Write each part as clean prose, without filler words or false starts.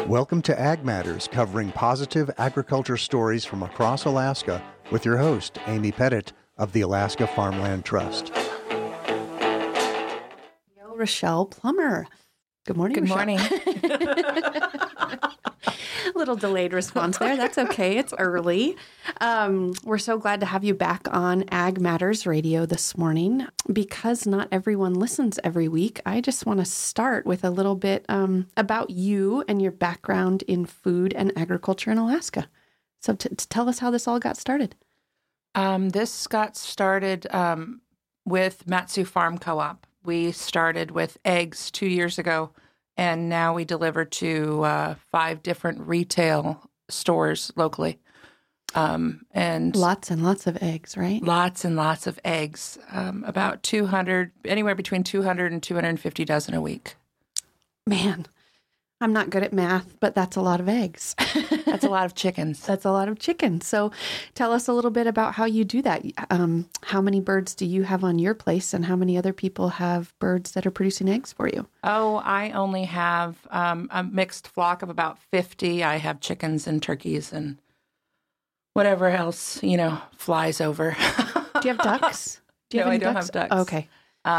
Welcome to Ag Matters, covering positive agriculture stories from across Alaska with your host, Amy Pettit of the Alaska Farmland Trust. Rochelle Plummer. Good morning, Good Rochelle. morning. Little delayed response there. That's okay. It's early. We're so glad to have you back on Ag Matters Radio this morning. Because not everyone listens every week, I just want to start with a little bit about you and your background in food and agriculture in Alaska. So tell us how this all got started. This got started with Matsu Farm Co-op. We started with eggs 2 years ago, and now we deliver to 5 different retail stores locally. And lots and lots of eggs, right? Lots and lots of eggs, about 200, anywhere between 200 and 250 dozen a week. Man, I'm not good at math, but that's a lot of eggs. That's a lot of chickens. That's a lot of chickens. So tell us a little bit about how you do that. How many birds do you have on your place, and how many other people have birds that are producing eggs for you? Oh, I only have a mixed flock of about 50. I have chickens and turkeys and whatever else, flies over. Do you have ducks? Do you No, have any I don't ducks? have ducks. Okay.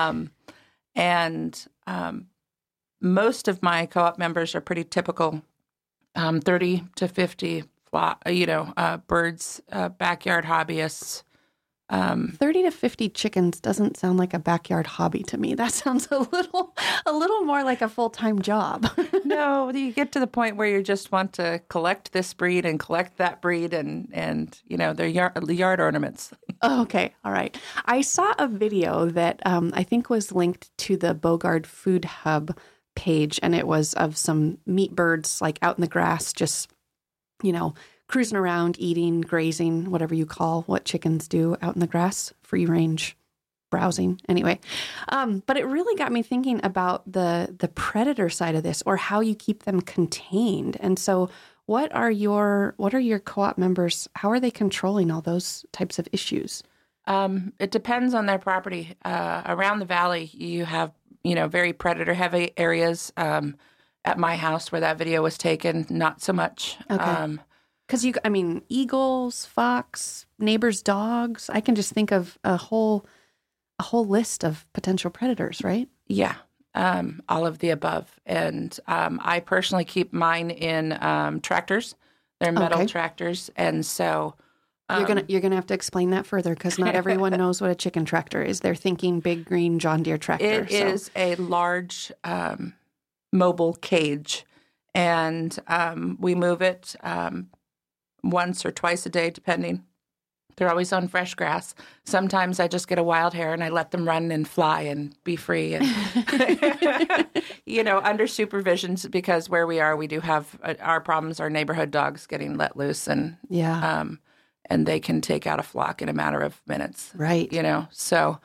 Most of my co-op members are pretty typical, 30 to 50 birds, backyard hobbyists. 30 to 50 chickens doesn't sound like a backyard hobby to me. That sounds a little more like a full-time job. No, you get to the point where you just want to collect this breed and collect that breed and they're yard ornaments. Oh, okay. All right. I saw a video that I think was linked to the Bogard Food Hub page, and it was of some meat birds like out in the grass, just, cruising around, eating, grazing, whatever you call what chickens do out in the grass, free range browsing. Anyway, but it really got me thinking about the predator side of this, or how you keep them contained. And so what are your co-op members, how are they controlling all those types of issues? It depends on their property. Around the valley, you have very predator-heavy areas. At my house where that video was taken, not so much. Okay. Because eagles, fox, neighbors' dogs. I can just think of a whole list of potential predators, right? Yeah, all of the above. And I personally keep mine in tractors. They're metal tractors, and so. You're gonna have to explain that further, because not everyone knows what a chicken tractor is. They're thinking big green John Deere tractor. It is a large mobile cage, and we move it once or twice a day, depending. They're always on fresh grass. Sometimes I just get a wild hair and I let them run and fly and be free, and under supervision, because where we are, we do have our problems. Our neighborhood dogs getting let loose, and and they can take out a flock in a matter of minutes. Right. So,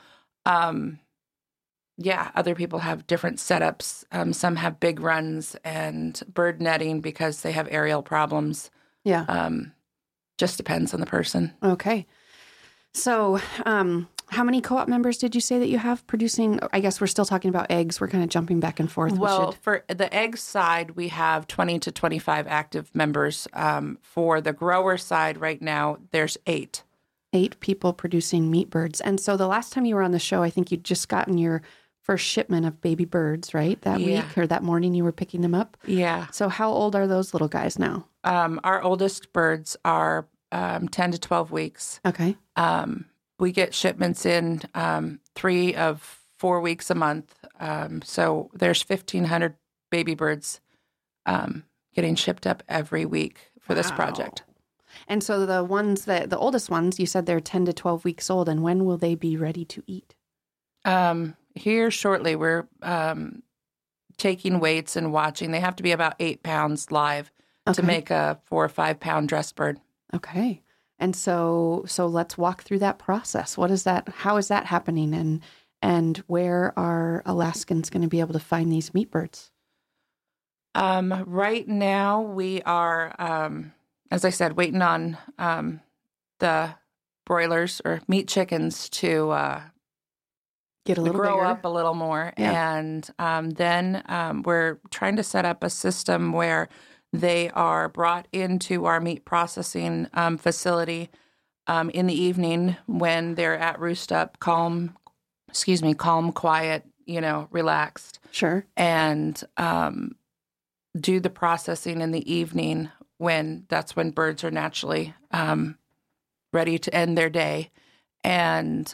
other people have different setups. Some have big runs and bird netting because they have aerial problems. Yeah. Just depends on the person. Okay. So, how many co-op members did you say that you have producing? I guess we're still talking about eggs. We're kind of jumping back and forth. Well, for the egg side, we have 20 to 25 active members. For the grower side right now, there's 8. 8 people producing meat birds. And so the last time you were on the show, I think you'd just gotten your first shipment of baby birds, right? That week or that morning you were picking them up? Yeah. So how old are those little guys now? Our oldest birds are 10 to 12 weeks. Okay. We get shipments in 3 of 4 weeks a month. So there's 1,500 baby birds getting shipped up every week for this project. And so the oldest ones, you said they're 10 to 12 weeks old. And when will they be ready to eat? Here shortly, we're taking weights and watching. They have to be about 8 pounds live to make a 4 or 5 pound dress bird. Okay. And so let's walk through that process. What is that? How is that happening? And where are Alaskans going to be able to find these meat birds? Right now we are, as I said, waiting on the broilers or meat chickens to get a little grow bigger. up a little more. Yeah. And then we're trying to set up a system where They are brought into our meat processing facility in the evening when they're at roost up, calm, quiet, relaxed. Sure. And do the processing in the evening that's when birds are naturally ready to end their day. And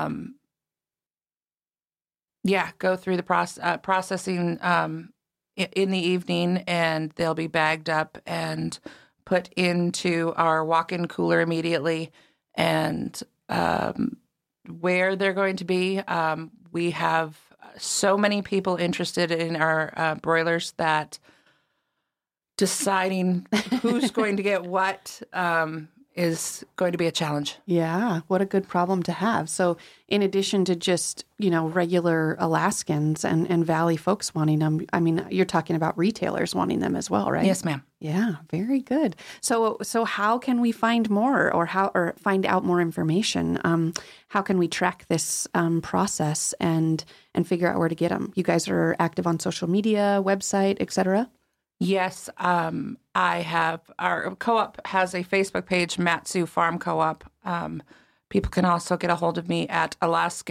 go through the processing in the evening, and they'll be bagged up and put into our walk-in cooler immediately. And where they're going to be, we have so many people interested in our broilers that deciding who's going to get what is going to be a challenge. Yeah, what a good problem to have. So in addition to just, regular Alaskans and Valley folks wanting them, I mean, you're talking about retailers wanting them as well, right? Yes, ma'am. Yeah, very good. So how can we find more or find out more information? How can we track this process and figure out where to get them? You guys are active on social media, website, et cetera? Yes, I have. Our co-op has a Facebook page, Mat-Su Farm Co-op. People can also get a hold of me at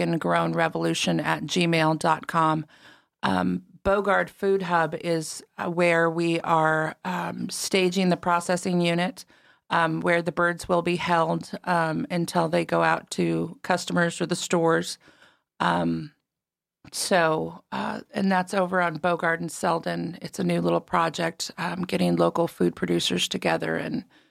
alaskangrownrevolution@gmail.com. Bogard Food Hub is where we are staging the processing unit, where the birds will be held until they go out to customers or the stores. And that's over on Bogard and Selden. It's a new little project, getting local food producers together.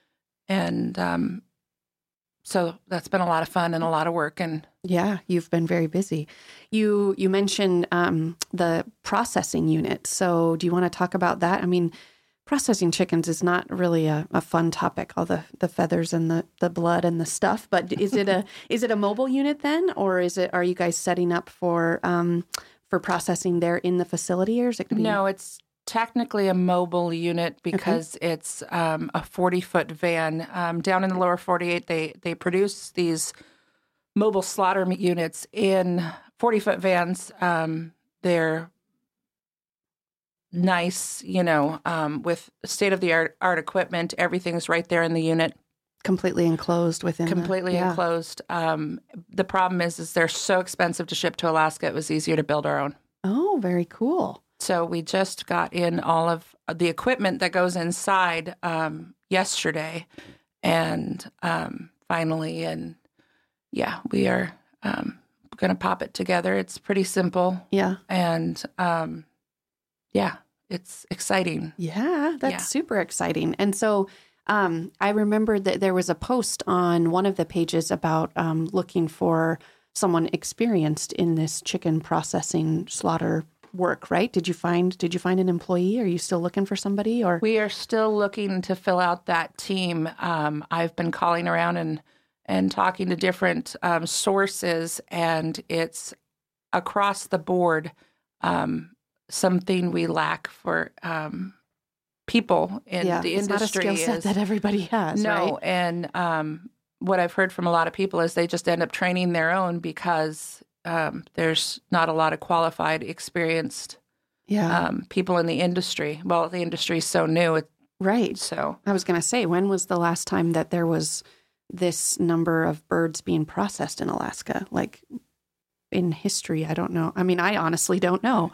So that's been a lot of fun and a lot of work. And yeah, you've been very busy. You mentioned the processing unit. So do you want to talk about that? I mean, processing chickens is not really a fun topic, all the feathers and the blood and the stuff, but is it a mobile unit then, or are you guys setting up for processing there in the facility, or is it going to be? No, it's technically a mobile unit because it's a 40-foot van. Down in the lower 48, they produce these mobile slaughter units in 40-foot vans. They're nice, with state-of-the-art equipment. Everything's right there in the unit. Completely enclosed within. Enclosed. The problem is they're so expensive to ship to Alaska, it was easier to build our own. Oh, very cool. So we just got in all of the equipment that goes inside yesterday. And finally, we are going to pop it together. It's pretty simple. Yeah. And it's exciting. Yeah, that's super exciting. And so I remembered that there was a post on one of the pages about looking for someone experienced in this chicken processing slaughter work, right? Did you find an employee? Are you still looking for somebody? Or we are still looking to fill out that team. I've been calling around and talking to different sources, and it's across the board something we lack for people in the industry. It's not a skill set that everybody has, no, right? And what I've heard from a lot of people is they just end up training their own because there's not a lot of qualified, experienced people in the industry. Well, the industry is so new. Right. So I was going to say, when was the last time that there was this number of birds being processed in Alaska? Like in history, I don't know. I mean, I honestly don't know.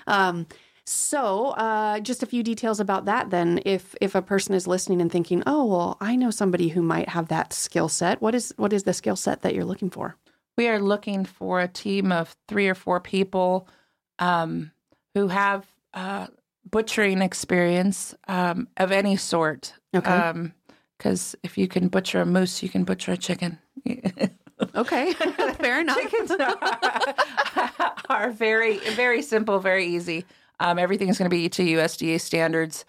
So just a few details about that then. If a person is listening and thinking, oh, well, I know somebody who might have that skill set, what is the skill set that you're looking for? We are looking for a team of 3 or 4 people who have butchering experience of any sort. Okay. Because if you can butcher a moose, you can butcher a chicken. Okay, fair enough. Chickens are very, very simple, very easy. Everything's going to be to USDA standards.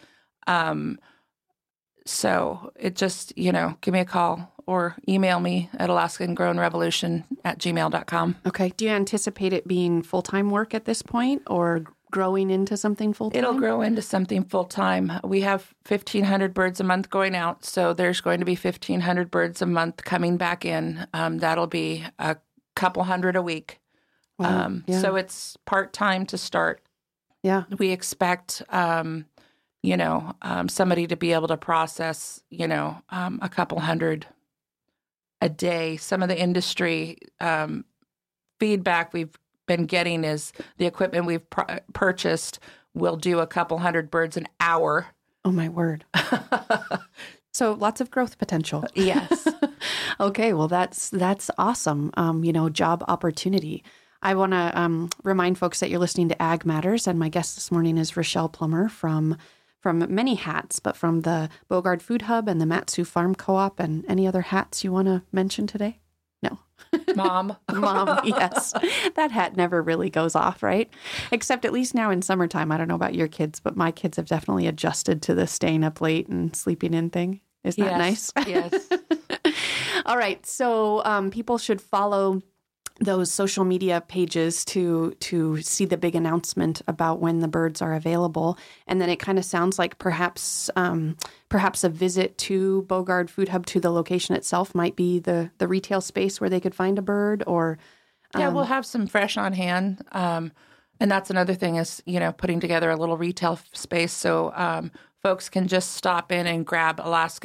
So it just, give me a call or email me at alaskangrownrevolution@gmail.com. Okay. Do you anticipate it being full-time work at this point or growing into something full-time? It'll grow into something full-time. We have 1,500 birds a month going out, so there's going to be 1,500 birds a month coming back in. That'll be a couple hundred a week. Wow. So it's part-time to start. Yeah. We expect somebody to be able to process, a couple hundred a day. Some of the industry feedback we've been getting is the equipment we've purchased will do a couple hundred birds an hour. Oh, my word. So lots of growth potential. Yes. Okay, well, that's awesome. Job opportunity. I want to remind folks that you're listening to Ag Matters, and my guest this morning is Rochelle Plummer from many hats, but from the Bogaard Food Hub and the Mat-Su Farm Co-op. And any other hats you want to mention today? No. Mom. Mom, yes. That hat never really goes off, right? Except at least now in summertime. I don't know about your kids, but my kids have definitely adjusted to the staying up late and sleeping in thing. Is that nice? Yes. All right. So people should follow those social media pages to see the big announcement about when the birds are available. And then it kind of sounds like perhaps a visit to Bogaard Food Hub, to the location itself, might be the retail space where they could find a bird, or... Yeah, we'll have some fresh on hand. And that's another thing is, putting together a little retail space so folks can just stop in and grab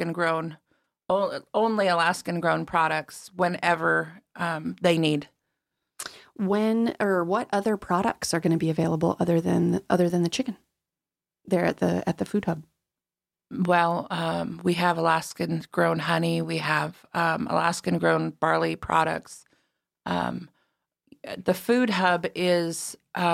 only Alaskan-grown products whenever they need. When or what other products are going to be available other than the chicken there at the food hub? Well, we have Alaskan-grown honey. We have Alaskan-grown barley products. The food hub is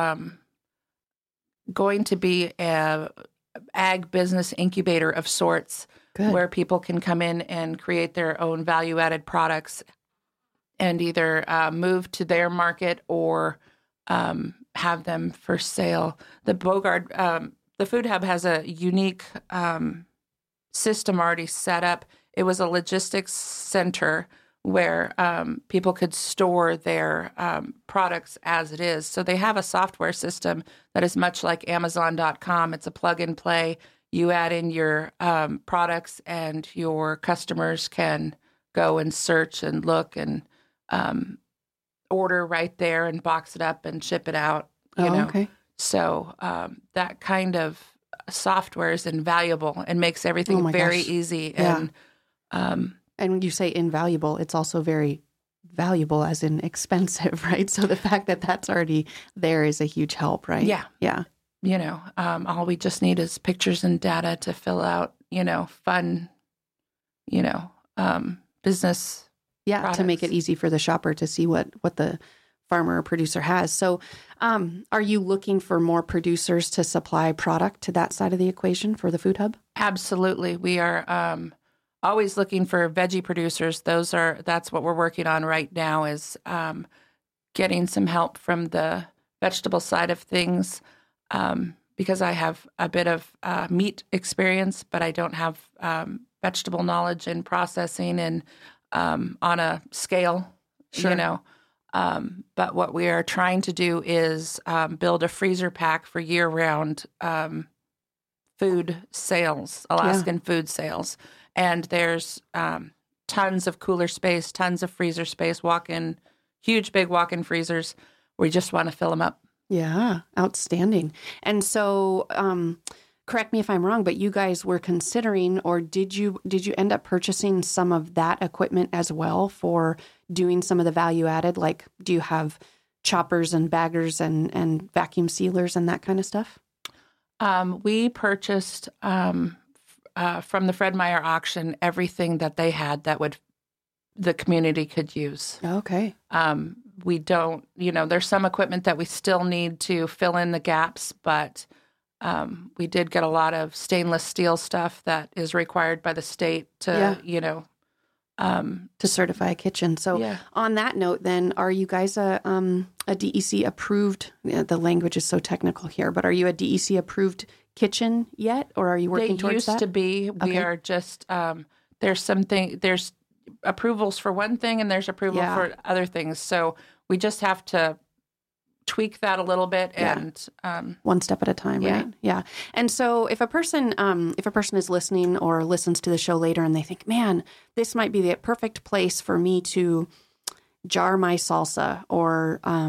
going to be a ag business incubator of sorts. Good. Where people can come in and create their own value-added products and either move to their market or have them for sale. The Bogaard, the Food Hub has a unique system already set up. It was a logistics center where people could store their products as it is. So they have a software system that is much like Amazon.com. It's a plug and play. You add in your products and your customers can go and search and look and order right there and box it up and ship it out. Okay. So that kind of software is invaluable and makes everything very easy. Yeah. And when you say invaluable, it's also very valuable as in expensive, right? So the fact that that's already there is a huge help, right? Yeah. Yeah. All we just need is pictures and data to fill out, fun, business. Yeah, products. To make it easy for the shopper to see what the farmer or producer has. So are you looking for more producers to supply product to that side of the equation for the Food Hub? Absolutely. We are always looking for veggie producers. That's what we're working on right now is getting some help from the vegetable side of things. Because I have a bit of meat experience, but I don't have vegetable knowledge and processing and on a scale, Sure. But what we are trying to do is build a freezer pack for year-round food sales, Alaskan food sales. And there's tons of cooler space, tons of freezer space, huge, big walk-in freezers. We just want to fill them up. Yeah, outstanding. And so, correct me if I'm wrong, but you guys were considering, or did you end up purchasing some of that equipment as well for doing some of the value added? Like, do you have choppers and baggers and vacuum sealers and that kind of stuff? We purchased from the Fred Meyer auction everything that they had that the community could use. Okay. We don't, there's some equipment that we still need to fill in the gaps, but we did get a lot of stainless steel stuff that is required by the state to, to certify a kitchen. So on that note, then, are you guys a DEC approved? The language is so technical here, but are you a DEC approved kitchen yet, or are you working towards that? They used to be. We are just there's approvals for one thing and there's approval for other things. So we just have to tweak that a little bit and one step at a time, right? Yeah. And so if a person is listening or listens to the show later and they think, man, this might be the perfect place for me to jar my salsa or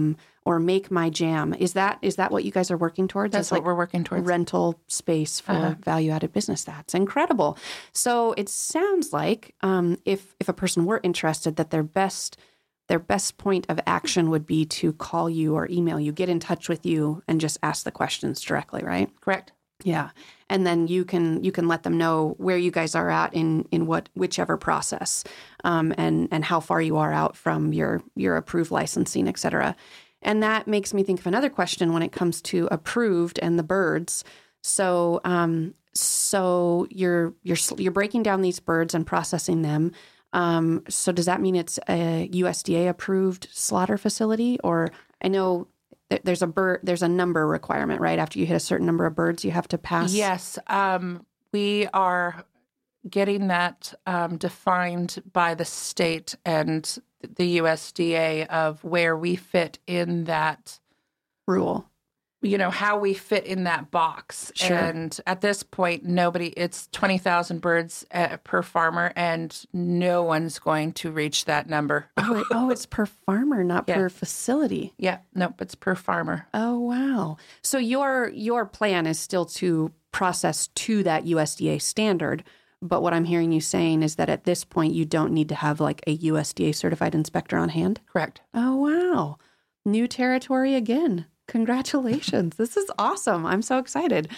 or Make My Jam. Is that what you guys are working towards? That's what we're working towards. Rental space for value-added business. That's incredible. So it sounds like if a person were interested, that their best point of action would be to call you or email you, get in touch with you, and just ask the questions directly, right? Correct. Yeah. And then you can let them know where you guys are at in whichever process, and how far you are out from your approved licensing, et cetera. And that makes me think of another question when it comes to approved and the birds. So you're breaking down these birds and processing them. So does that mean it's a USDA approved slaughter facility? Or I know there's a number requirement, right? After you hit a certain number of birds, you have to pass. Yes. We are getting that defined by the state and the USDA of where we fit in that rule. How we fit in that box. Sure. And at this point, it's 20,000 birds per farmer, and no one's going to reach that number. Oh, it's per farmer, not per facility. Yeah, nope, it's per farmer. Oh, wow. So your plan is still to process to that USDA standard, but what I'm hearing you saying is that at this point, you don't need to have like a USDA certified inspector on hand? Correct. Oh, wow. New territory again. Congratulations. This is awesome. I'm so excited.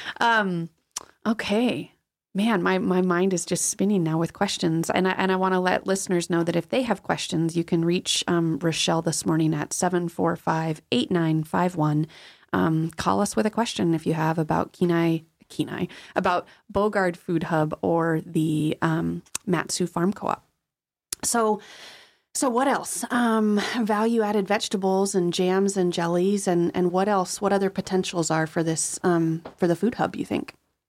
Okay. Man, my mind is just spinning now with questions. And I want to let listeners know that if they have questions, you can reach Rochelle this morning at 745-8951. Call us with a question if you have about Kenai, about Bogard Food Hub or the Mat-Su Farm Co-op. So what else? Value-added vegetables and jams and jellies and what else? What other potentials are for this, for the Food Hub, you think?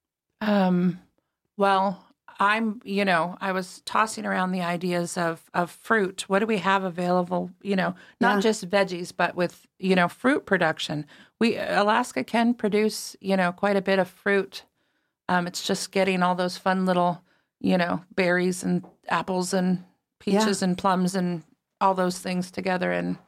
Well, I was tossing around the ideas of fruit. What do we have available? Not just veggies, but with, fruit production. Alaska can produce, quite a bit of fruit. It's just getting all those fun little, berries and apples and peaches and plums and all those things together. And,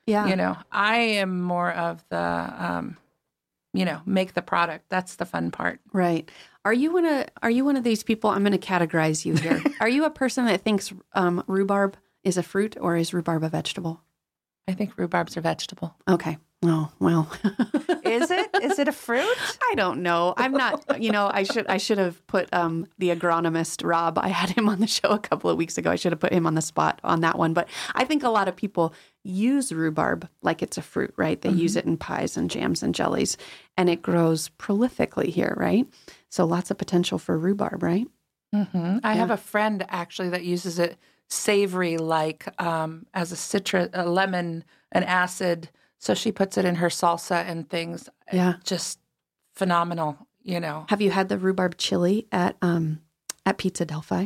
I am more of the, make the product. That's the fun part. Right. Are you one of these people? I'm going to categorize you here. Are you a person that thinks rhubarb is a fruit, or is rhubarb a vegetable? I think rhubarb's a vegetable. Okay. Oh, well. Is it? Is it a fruit? I don't know. I'm not, I should have put the agronomist, Rob. I had him on the show a couple of weeks ago. I should have put him on the spot on that one. But I think a lot of people use rhubarb like it's a fruit, right? They use it in pies and jams and jellies, and it grows prolifically here, right? So lots of potential for rhubarb, right? Mm-hmm. I have a friend actually that uses it savory, like as a lemon, an acid. So she puts it in her salsa and things. Yeah. Just phenomenal, Have you had the rhubarb chili at Pizza Delphi?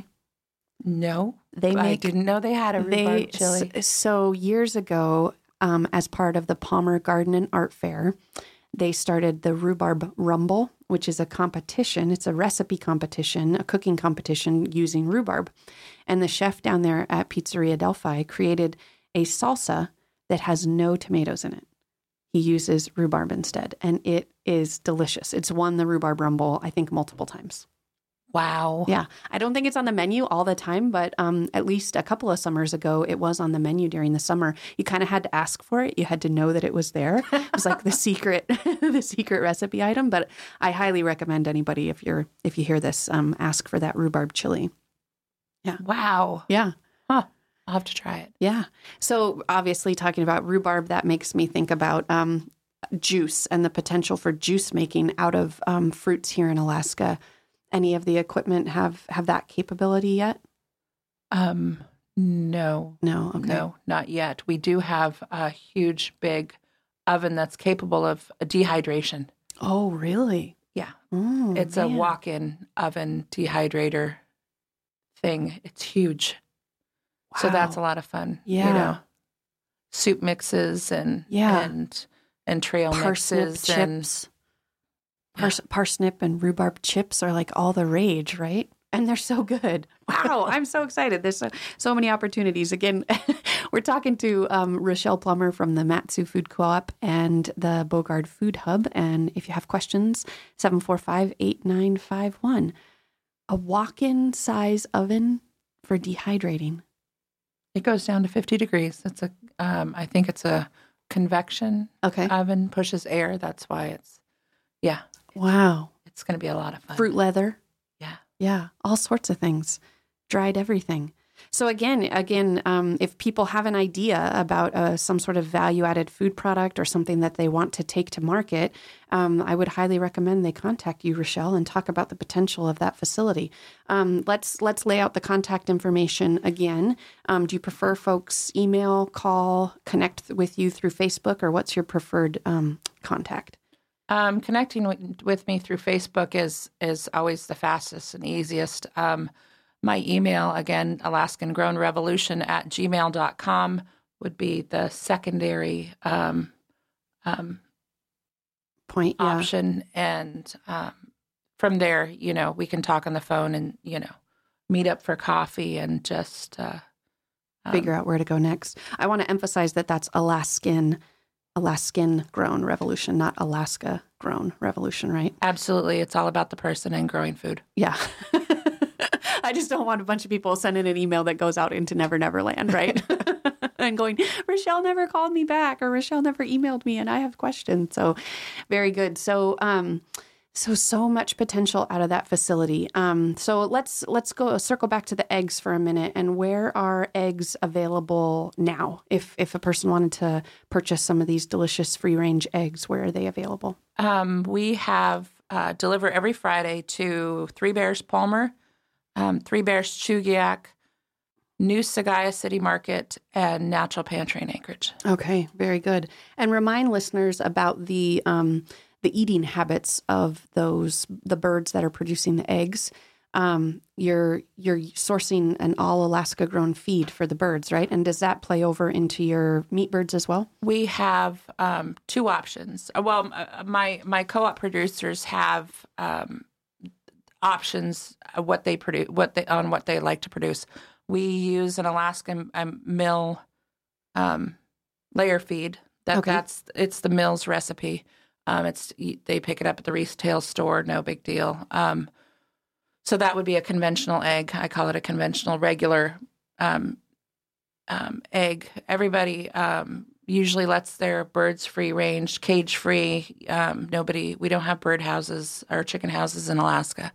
No. I didn't know they had a rhubarb chili. So years ago, as part of the Palmer Garden and Art Fair, they started the Rhubarb Rumble, which is a competition. It's a recipe competition, a cooking competition using rhubarb. And the chef down there at Pizzeria Delphi created a salsa that has no tomatoes in it. He uses rhubarb instead, and it is delicious. It's won the Rhubarb Rumble, I think, multiple times. Wow. Yeah. I don't think it's on the menu all the time, but at least a couple of summers ago, it was on the menu during the summer. You kind of had to ask for it. You had to know that it was there. It was like the secret recipe item. But I highly recommend anybody, if you hear this, ask for that rhubarb chili. Yeah. Wow. Yeah. Huh. I'll have to try it. Yeah. So obviously talking about rhubarb, that makes me think about juice and the potential for juice making out of fruits here in Alaska. Any of the equipment have that capability yet? No. No. Okay. No, not yet. We do have a huge, big oven that's capable of dehydration. Oh, really? Yeah. Oh, it's a walk-in oven dehydrator thing. It's huge. Wow. So that's a lot of fun. Yeah. Soup mixes and trail parsnip mixes chips. Parsnip and rhubarb chips are like all the rage, right? And they're so good. Wow, I'm so excited. There's so many opportunities. Again, we're talking to Rochelle Plummer from the Mat-Su Food Co-op and the Bogard Food Hub. And if you have questions, 745-8951. A walk-in size oven for dehydrating. It goes down to 50 degrees. It's I think it's a convection oven, pushes air. That's why it's, Wow. It's going to be a lot of fun. Fruit leather. Yeah. Yeah, all sorts of things. Dried everything. So again, if people have an idea about some sort of value-added food product or something that they want to take to market, I would highly recommend they contact you, Rochelle, and talk about the potential of that facility. Let's lay out the contact information again. Do you prefer folks email, call, connect with you through Facebook, or what's your preferred contact? Connecting with me through Facebook is always the fastest and easiest. My email, again, alaskangrownrevolution@gmail.com would be the secondary point option. And from there, we can talk on the phone and, meet up for coffee and just figure out where to go next. I want to emphasize that that's Alaskan grown revolution, not Alaska grown revolution, right? Absolutely. It's all about the person and growing food. Yeah. I just don't want a bunch of people sending an email that goes out into Never Never Land, right? And going, Rochelle never called me back, or Rochelle never emailed me and I have questions. So very good. So much potential out of that facility. So let's go circle back to the eggs for a minute. And where are eggs available now? If a person wanted to purchase some of these delicious free range eggs, where are they available? We have deliver every Friday to Three Bears Palmer, Three Bears Chugiak, New Sagaya City Market, and Natural Pantry in Anchorage. Okay, very good. And remind listeners about the eating habits of the birds that are producing the eggs. You're sourcing an all Alaska grown feed for the birds, right? And does that play over into your meat birds as well? We have two options. Well, my co-op producers have options what they produce, what they like to produce. We use an Alaskan mill layer feed. It's the mill's recipe. They pick it up at the retail store, no big deal. So that would be a conventional egg. I call it a conventional regular egg. Everybody usually lets their birds free range, cage free. We don't have bird houses or chicken houses in Alaska.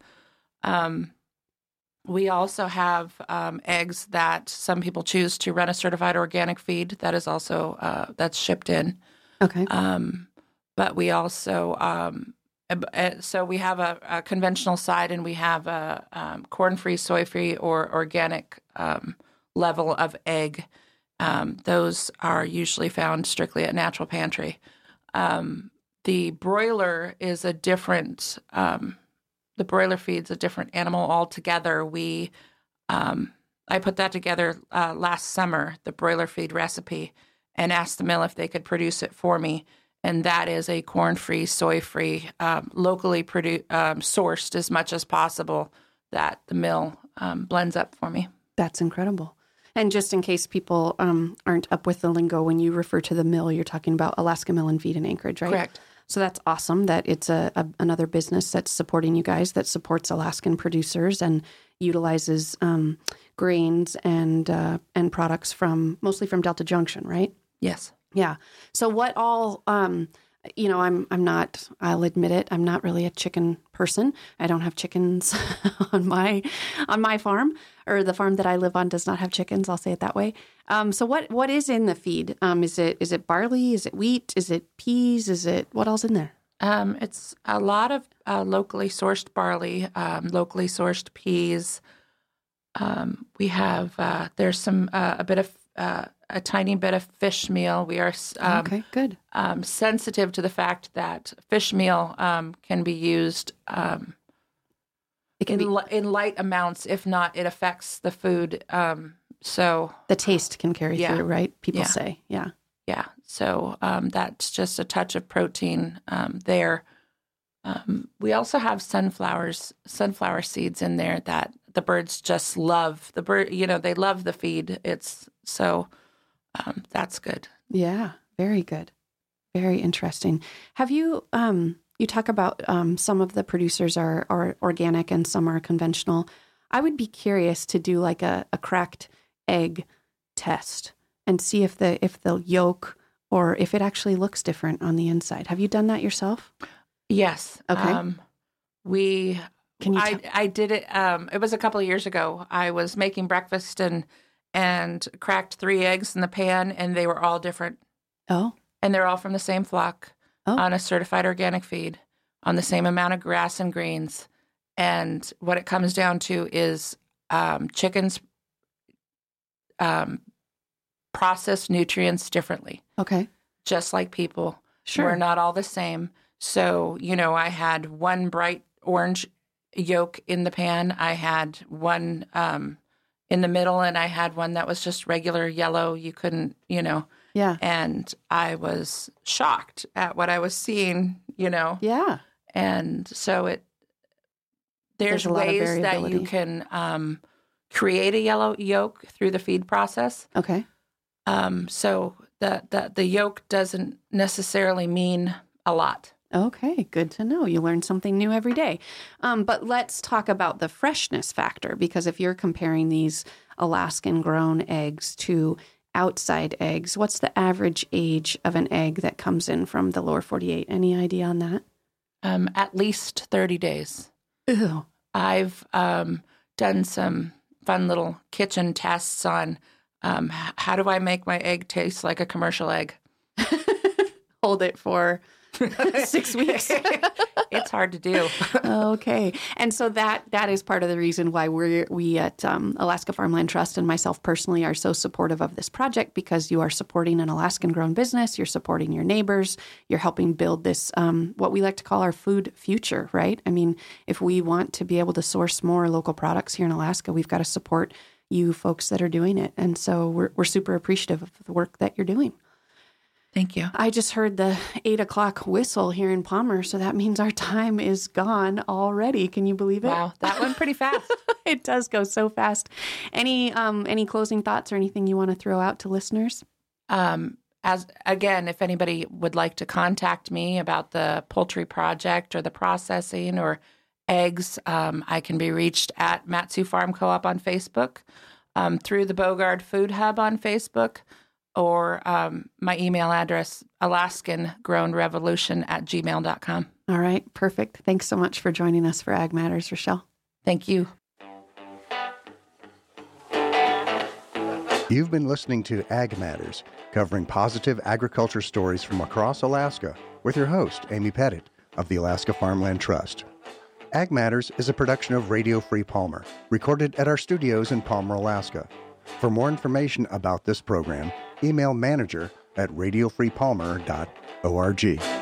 We also have eggs that some people choose to run a certified organic feed. That is also that's shipped in. Okay. But we also so we have a conventional side, and we have a corn-free, soy-free, or organic level of egg. Those are usually found strictly at Natural Pantry. The broiler is a different. The broiler feed's a different animal altogether. I put that together last summer, the broiler feed recipe, and asked the mill if they could produce it for me. And that is a corn-free, soy-free, locally sourced as much as possible that the mill blends up for me. That's incredible. And just in case people aren't up with the lingo, when you refer to the mill, you're talking about Alaska Mill and Feed in Anchorage, right? Correct. So that's awesome that it's another business that's supporting you guys, that supports Alaskan producers and utilizes grains and products mostly from Delta Junction, right? Yes. Yeah. So what all, I'll admit it, I'm not really a chicken person. I don't have chickens on my farm, or the farm that I live on does not have chickens. I'll say it that way. So what is in the feed? Is it barley? Is it wheat? Is it peas? Is it, what else in there? It's a lot of locally sourced barley, locally sourced peas. We have, there's some, a tiny bit of fish meal. We are okay, good. Sensitive to the fact that fish meal can be used in light amounts. If not, it affects the food. So the taste can carry through, right? People say, yeah. So that's just a touch of protein there. We also have sunflower seeds in there the birds just love the bird. They love the feed. It's so that's good. Yeah, very good. Very interesting. Have you, you talk about some of the producers are organic and some are conventional. I would be curious to do like a cracked egg test and see if the yolk or if it actually looks different on the inside. Have you done that yourself? Yes. Okay. I did it. It was a couple of years ago. I was making breakfast and cracked 3 eggs in the pan, and they were all different. Oh. And they're all from the same flock on a certified organic feed on the same amount of grass and greens. And what it comes down to is chickens process nutrients differently. Okay. Just like people. Sure. We're not all the same. So, I had one bright orange yolk in the pan. I had one in the middle, and I had one that was just regular yellow. You couldn't, Yeah. And I was shocked at what I was seeing, Yeah. And so there's a lot of ways that variability. you can create a yellow yolk through the feed process. Okay. So the yolk doesn't necessarily mean a lot. Okay, good to know. You learn something new every day. But let's talk about the freshness factor, because if you're comparing these Alaskan-grown eggs to outside eggs, what's the average age of an egg that comes in from the lower 48? Any idea on that? At least 30 days. Ew. I've done some fun little kitchen tests on how do I make my egg taste like a commercial egg? Hold it for 6 weeks. It's hard to do. Okay. And so that is part of the reason why we at Alaska Farmland Trust and myself personally are so supportive of this project, because you are supporting an Alaskan-grown business, you're supporting your neighbors, you're helping build this, what we like to call our food future, right? I mean, if we want to be able to source more local products here in Alaska, we've got to support you folks that are doing it. And so we're super appreciative of the work that you're doing. Thank you. I just heard the 8 o'clock whistle here in Palmer, so that means our time is gone already. Can you believe it? Wow, that went pretty fast. It does go so fast. Any closing thoughts or anything you want to throw out to listeners? If anybody would like to contact me about the poultry project or the processing or eggs, I can be reached at Mat-Su Farm Co-op on Facebook, through the Bogard Food Hub on Facebook, or my email address, alaskangrownrevolution@gmail.com. All right, perfect. Thanks so much for joining us for Ag Matters, Rochelle. Thank you. You've been listening to Ag Matters, covering positive agriculture stories from across Alaska, with your host, Amy Pettit of the Alaska Farmland Trust. Ag Matters is a production of Radio Free Palmer, recorded at our studios in Palmer, Alaska. For more information about this program, email manager@radiofreepalmer.org.